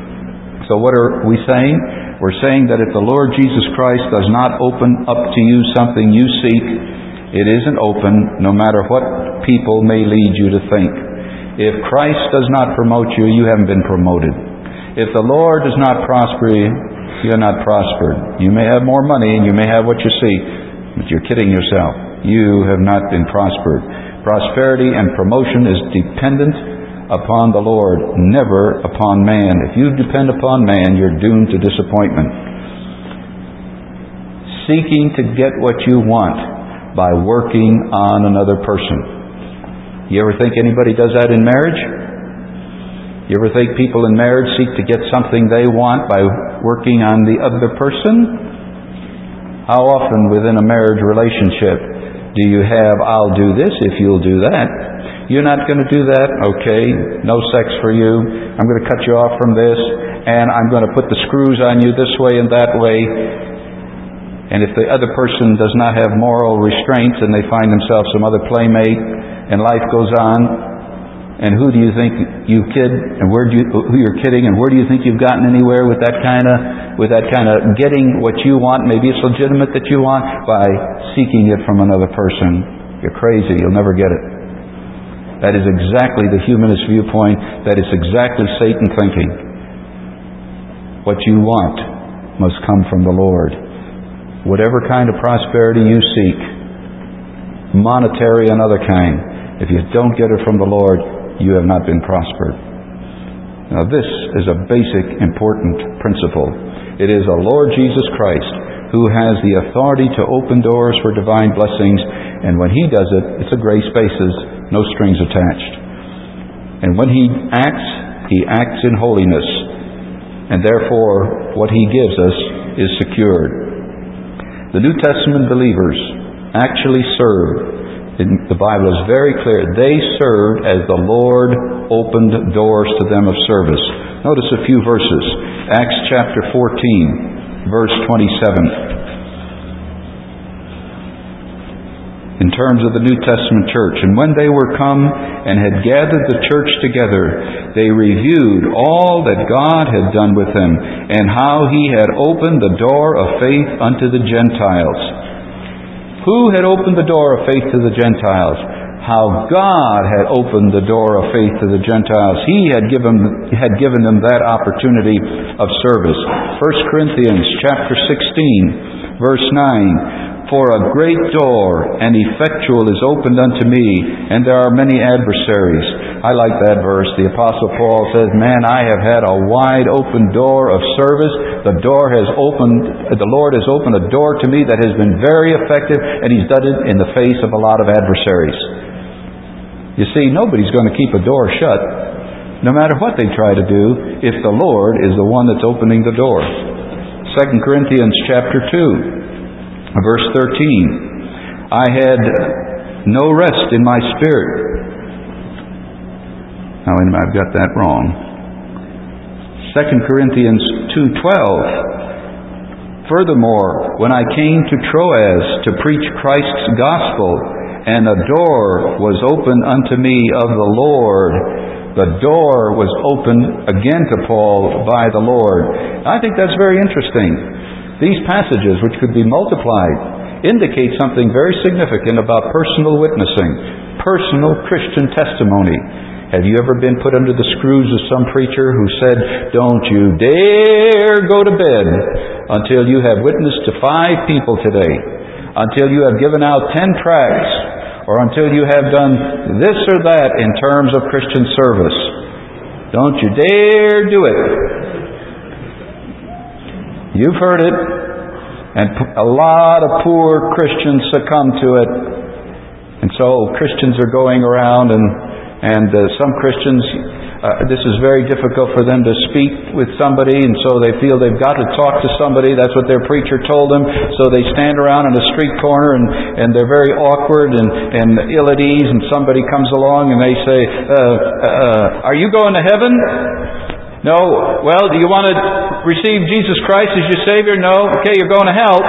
So what are we saying? We're saying that if the Lord Jesus Christ does not open up to you something you seek, it isn't open, no matter what people may lead you to think. If Christ does not promote you, you haven't been promoted. If the Lord does not prosper you, you're not prospered. You may have more money and you may have what you seek, but you're kidding yourself. You have not been prospered. Prosperity and promotion is dependent upon the Lord, never upon man. If you depend upon man, you're doomed to disappointment. Seeking to get what you want by working on another person. You ever think anybody does that in marriage? You ever think people in marriage seek to get something they want by working on the other person? How often within a marriage relationship do you have, I'll do this if you'll do that? You're not going to do that? Okay, no sex for you. I'm going to cut you off from this, and I'm going to put the screws on you this way and that way. And if the other person does not have moral restraints and they find themselves some other playmate, and life goes on, and who do you think you kid, and where do you, who you're kidding, and where do you think you've gotten anywhere with that kind of, with that kind of getting what you want? Maybe it's legitimate that you want by seeking it from another person. You're crazy. You'll never get it. That is exactly the humanist viewpoint. That is exactly Satan thinking. What you want must come from the Lord. Whatever kind of prosperity you seek, monetary and other kind, if you don't get it from the Lord, you have not been prospered. Now this is a basic, important principle. It is the Lord Jesus Christ who has the authority to open doors for divine blessings, and when He does it, it's a grace basis, no strings attached. And when He acts, He acts in holiness, and therefore what He gives us is secured. The New Testament believers actually served. The Bible is very clear. They served as the Lord opened doors to them of service. Notice a few verses. Acts chapter fourteen, verse twenty-seven. In terms of the New Testament church, and when they were come and had gathered the church together, they reviewed all that God had done with them, and how He had opened the door of faith unto the Gentiles. Who had opened the door of faith to the Gentiles? How God had opened the door of faith to the Gentiles. He had given had given them that opportunity of service. First Corinthians chapter sixteen, verse nine. For a great door and effectual is opened unto me, and there are many adversaries. I like that verse. The Apostle Paul says, man, I have had a wide open door of service. The door has opened, the Lord has opened a door to me that has been very effective, and He's done it in the face of a lot of adversaries. You see, nobody's going to keep a door shut, no matter what they try to do, if the Lord is the one that's opening the door. Second Corinthians chapter two. Verse thirteen, I had no rest in my spirit. Now, wait a minute, I've got that wrong. Second Corinthians two twelve. Furthermore, when I came to Troas to preach Christ's gospel, and a door was opened unto me of the Lord. The door was opened again to Paul by the Lord. I think that's very interesting. These passages, which could be multiplied, indicate something very significant about personal witnessing, personal Christian testimony. Have you ever been put under the screws of some preacher who said, don't you dare go to bed until you have witnessed to five people today, until you have given out ten tracts, or until you have done this or that in terms of Christian service? Don't you dare do it. You've heard it, and a lot of poor Christians succumb to it. And so Christians are going around, and and uh, some Christians, uh, this is very difficult for them to speak with somebody, and so they feel they've got to talk to somebody. That's what their preacher told them. So they stand around in a street corner, and, and they're very awkward and, and ill at ease, and somebody comes along and they say, uh, uh, are you going to heaven? No. Well, do you want to receive Jesus Christ as your Savior? No. Okay, you're going to hell.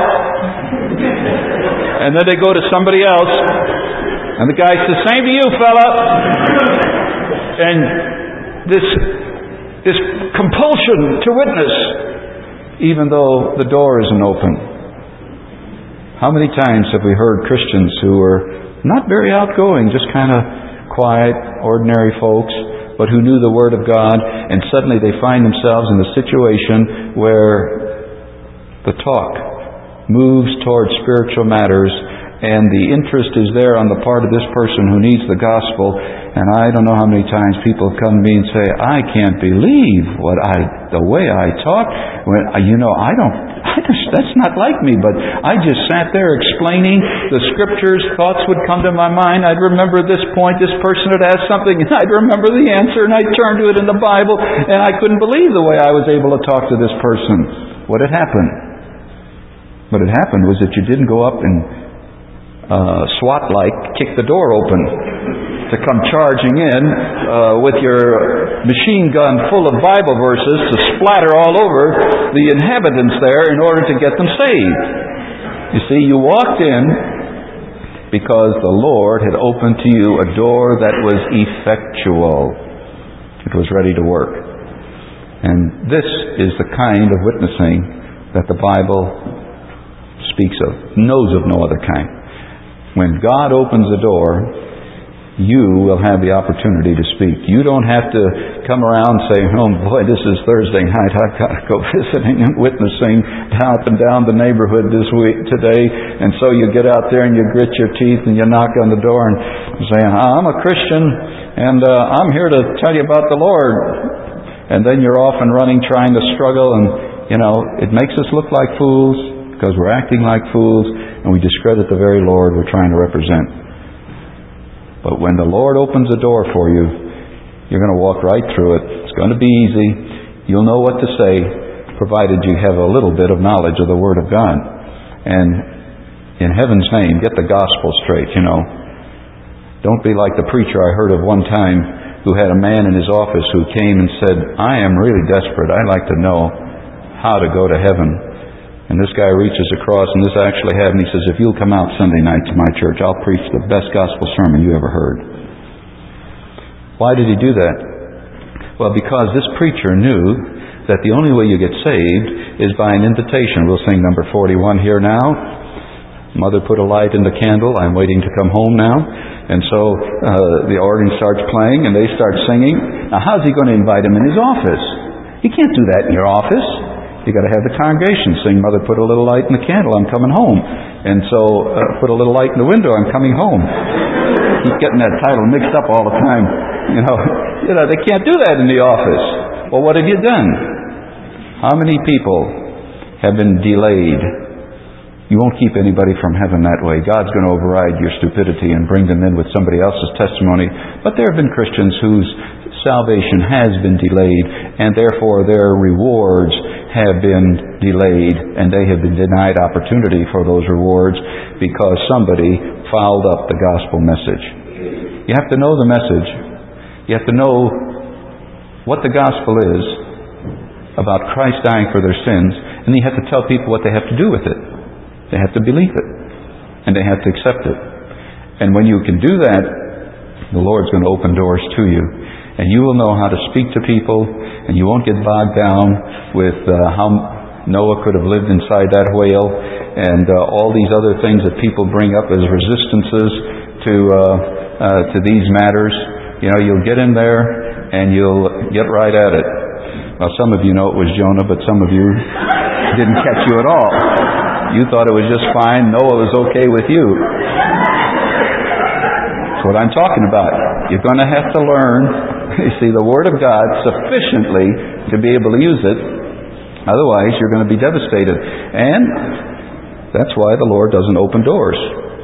And then they go to somebody else, and the guy says, same to you, fella. And this, this compulsion to witness, even though the door isn't open. How many times have we heard Christians who are not very outgoing, just kind of quiet, ordinary folks, but who knew the Word of God, and suddenly they find themselves in a situation where the talk moves towards spiritual matters, and the interest is there on the part of this person who needs the gospel. And I don't know how many times people come to me and say, I can't believe what I, the way I talk. When, you know, I don't, I just, that's not like me, but I just sat there explaining the Scriptures. Thoughts would come to my mind. I'd remember this point. This person had asked something, and I'd remember the answer, and I'd turn to it in the Bible, and I couldn't believe the way I was able to talk to this person. What had happened? What had happened was that you didn't go up and uh, SWAT-like kick the door open to come charging in uh, with your machine gun full of Bible verses to splatter all over the inhabitants there in order to get them saved. You see, you walked in because the Lord had opened to you a door that was effectual. It was ready to work. And this is the kind of witnessing that the Bible speaks of, knows of no other kind. When God opens a door, you will have the opportunity to speak. You don't have to come around saying, oh boy, this is Thursday night, I've got to go visiting and witnessing up and down the neighborhood this week today. And so you get out there and you grit your teeth and you knock on the door and say, I'm a Christian and uh, I'm here to tell you about the Lord. And then you're off and running trying to struggle, and you know, it makes us look like fools. because we're acting like fools and we discredit the very Lord we're trying to represent. But when the Lord opens the door for you, you're going to walk right through it. It's going to be easy. You'll know what to say, provided you have a little bit of knowledge of the Word of God. And in heaven's name, get the gospel straight, you know. Don't be like the preacher I heard of one time who had a man in his office who came and said, I am really desperate. I'd like to know how to go to heaven. And this guy reaches across, and this actually happened. He says, if you'll come out Sunday night to my church, I'll preach the best gospel sermon you ever heard. Why did he do that? Well, because this preacher knew that the only way you get saved is by an invitation. We'll sing number forty-one here now. Mother put a light in the candle. I'm waiting to come home now. And so uh, the organ starts playing and they start singing. Now how's he going to invite him in his office? You can't do that in your office. You've got to have the congregation sing, Mother put a little light in the candle, I'm coming home. And so uh, put a little light in the window, I'm coming home. He's getting that title mixed up all the time. You know, you know, they can't do that in the office. Well, what have you done? How many people have been delayed? You won't keep anybody from heaven that way. God's going to override your stupidity and bring them in with somebody else's testimony. But there have been Christians whose salvation has been delayed, and therefore their rewards have been delayed, and they have been denied opportunity for those rewards because somebody fouled up the gospel message. You have to know the message. You have to know what the gospel is about Christ dying for their sins, and you have to tell people what they have to do with it. They have to believe it. And they have to accept it. And when you can do that, the Lord's going to open doors to you. And you will know how to speak to people. And you won't get bogged down with uh, how Noah could have lived inside that whale. And uh, all these other things that people bring up as resistances to, uh, uh, to these matters. You know, you'll get in there and you'll get right at it. Well, some of you know it was Jonah, but some of you didn't catch you at all. You thought it was just fine. Noah was okay with you. That's what I'm talking about. You're going to have to learn, you see, the Word of God sufficiently to be able to use it. Otherwise, you're going to be devastated. And that's why the Lord doesn't open doors.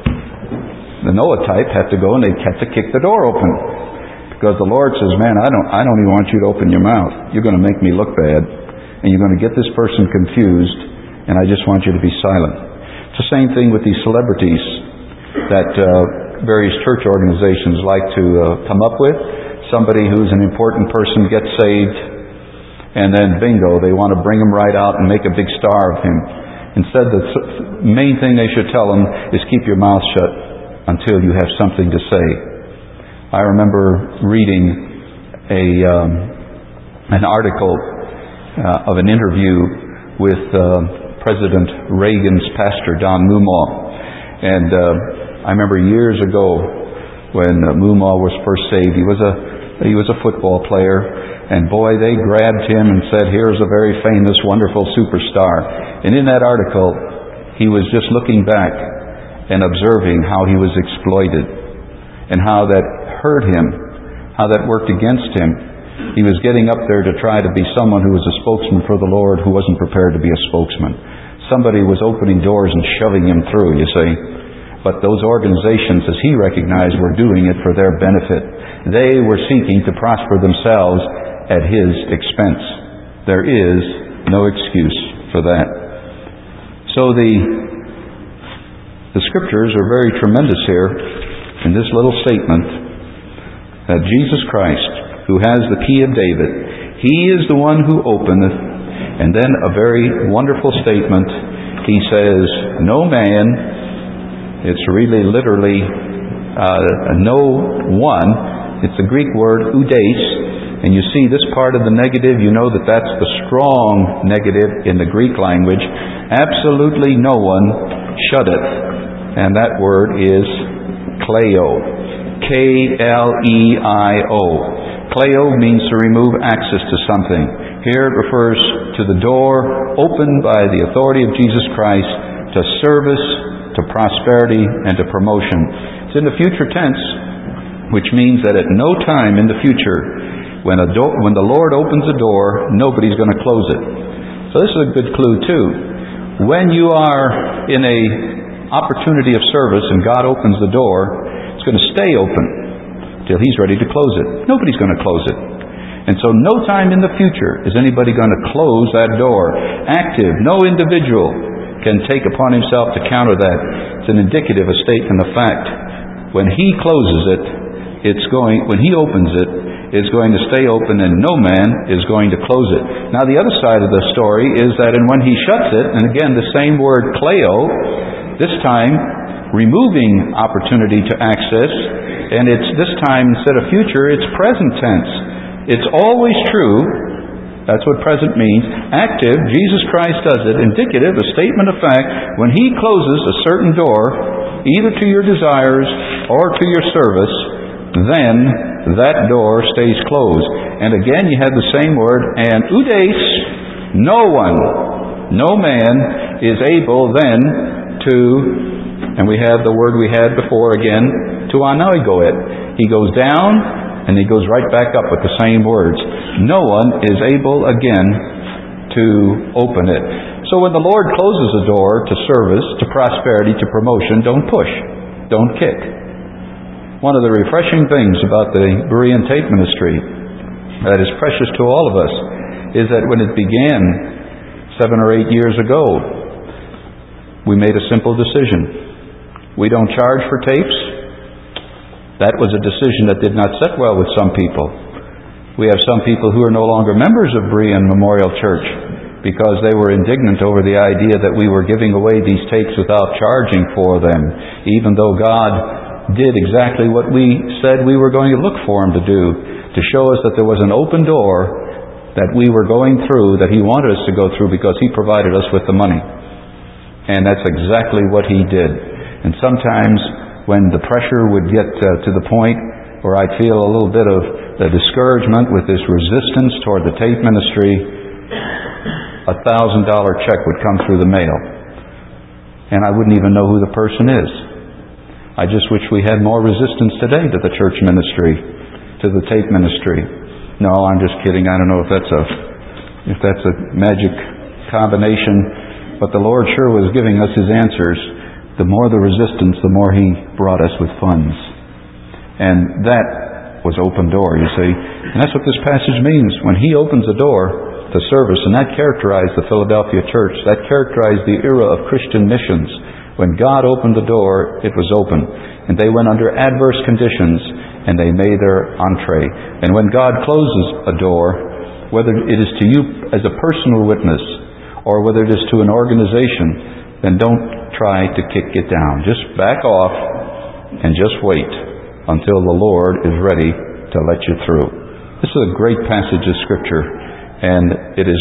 The Noah type had to go and they had to kick the door open. Because the Lord says, man, I don't, I don't even want you to open your mouth. You're going to make me look bad. And you're going to get this person confused. And I just want you to be silent. It's the same thing with these celebrities that uh, various church organizations like to uh, come up with. Somebody who's an important person gets saved, and then bingo, they want to bring him right out and make a big star of him. Instead, the main thing they should tell him is keep your mouth shut until you have something to say. I remember reading a um, an article uh, of an interview with uh, President Reagan's pastor, Don Mumaw. And uh, I remember years ago when uh, Mumaw was first saved, he was a he was a football player, and boy, they grabbed him and said, here's a very famous, wonderful superstar. And in that article, he was just looking back and observing how he was exploited and how that hurt him, how that worked against him. He was getting up there to try to be someone who was a spokesman for the Lord who wasn't prepared to be a spokesman. Somebody was opening doors and shoving him through, you see. But those organizations, as he recognized, were doing it for their benefit. They were seeking to prosper themselves at his expense. There is no excuse for that. So the, the Scriptures are very tremendous here in this little statement that Jesus Christ, who has the key of David, He is the one who openeth. And then a very wonderful statement. He says, no man, it's really literally uh, no one. It's the Greek word oudes. And you see this part of the negative, you know that that's the strong negative in the Greek language. Absolutely no one shutteth. And that word is kleo. K L E I O. Kleo means to remove access to something. Here it refers to the door opened by the authority of Jesus Christ to service, to prosperity, and to promotion. It's in the future tense, which means that at no time in the future, when a door, when the Lord opens a door, nobody's going to close it. So this is a good clue too. when you are in a opportunity of service and God opens the door, it's going to stay open till He's ready to close it. Nobody's going to close it. And so no time in the future is anybody going to close that door. Active, no individual can take upon himself to counter that. It's an indicative, a statement of fact. When He closes it, it's going, when He opens it, it's going to stay open and no man is going to close it. Now the other side of the story is that and when He shuts it, and again the same word kleo, this time removing opportunity to access, and it's this time instead of future, it's present tense. It's always true. That's what present means. Active, Jesus Christ does it. Indicative, a statement of fact. When He closes a certain door, either to your desires or to your service, then that door stays closed. And again, you have the same word, and oudes, no one, no man is able then to, and we have the word we had before again, to anoigo it. He goes down, and he goes right back up with the same words. No one is able again to open it. So when the Lord closes a door to service, to prosperity, to promotion, don't push. Don't kick. One of the refreshing things about the Berean tape ministry that is precious to all of us is that when it began seven or eight years ago, we made a simple decision. We don't charge for tapes. That was a decision that did not sit well with some people. We have some people who are no longer members of Berean Memorial Church because they were indignant over the idea that we were giving away these tapes without charging for them, even though God did exactly what we said we were going to look for Him to do, to show us that there was an open door that we were going through, that He wanted us to go through because He provided us with the money. And that's exactly what He did. And sometimes when the pressure would get uh, to the point where I'd feel a little bit of the discouragement with this resistance toward the tape ministry, a thousand dollar check would come through the mail. And I wouldn't even know who the person is. I just wish we had more resistance today to the church ministry, to the tape ministry. No, I'm just kidding. I don't know if that's a if that's a magic combination, but the Lord sure was giving us His answers. The more the resistance, the more He brought us with funds. And that was open door, you see. And that's what this passage means. When He opens a door to service, and that characterized the Philadelphia church, that characterized the era of Christian missions. When God opened the door, it was open. And they went under adverse conditions, and they made their entree. And when God closes a door, whether it is to you as a personal witness, or whether it is to an organization, then don't try to kick it down. Just back off and just wait until the Lord is ready to let you through. This is a great passage of Scripture, and it is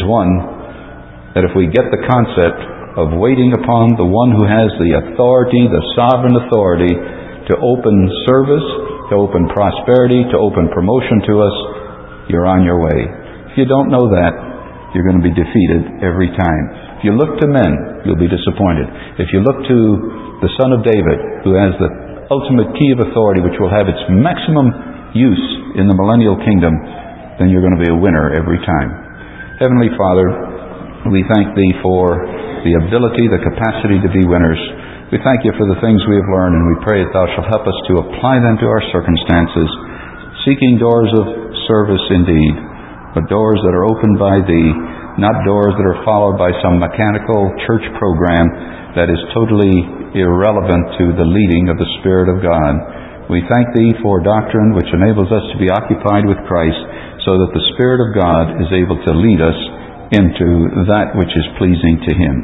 one that if we get the concept of waiting upon the one who has the authority, the sovereign authority, to open service, to open prosperity, to open promotion to us, you're on your way. If you don't know that, you're going to be defeated every time. If you look to men, you'll be disappointed. If you look to the Son of David, who has the ultimate key of authority, which will have its maximum use in the millennial kingdom, then you're going to be a winner every time. Heavenly Father, we thank Thee for the ability, the capacity to be winners. We thank You for the things we have learned, and we pray that Thou shalt help us to apply them to our circumstances, seeking doors of service indeed, but doors that are opened by Thee, not doors that are followed by some mechanical church program that is totally irrelevant to the leading of the Spirit of God. We thank Thee for doctrine which enables us to be occupied with Christ so that the Spirit of God is able to lead us into that which is pleasing to Him.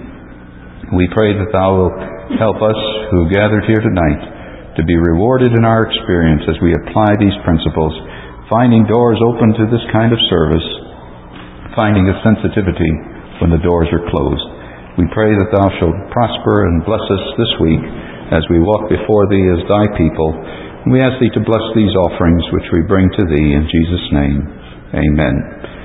We pray that Thou wilt help us who have gathered here tonight to be rewarded in our experience as we apply these principles, finding doors open to this kind of service, finding a sensitivity when the doors are closed. We pray that Thou shalt prosper and bless us this week as we walk before Thee as Thy people. And we ask Thee to bless these offerings which we bring to Thee in Jesus' name. Amen.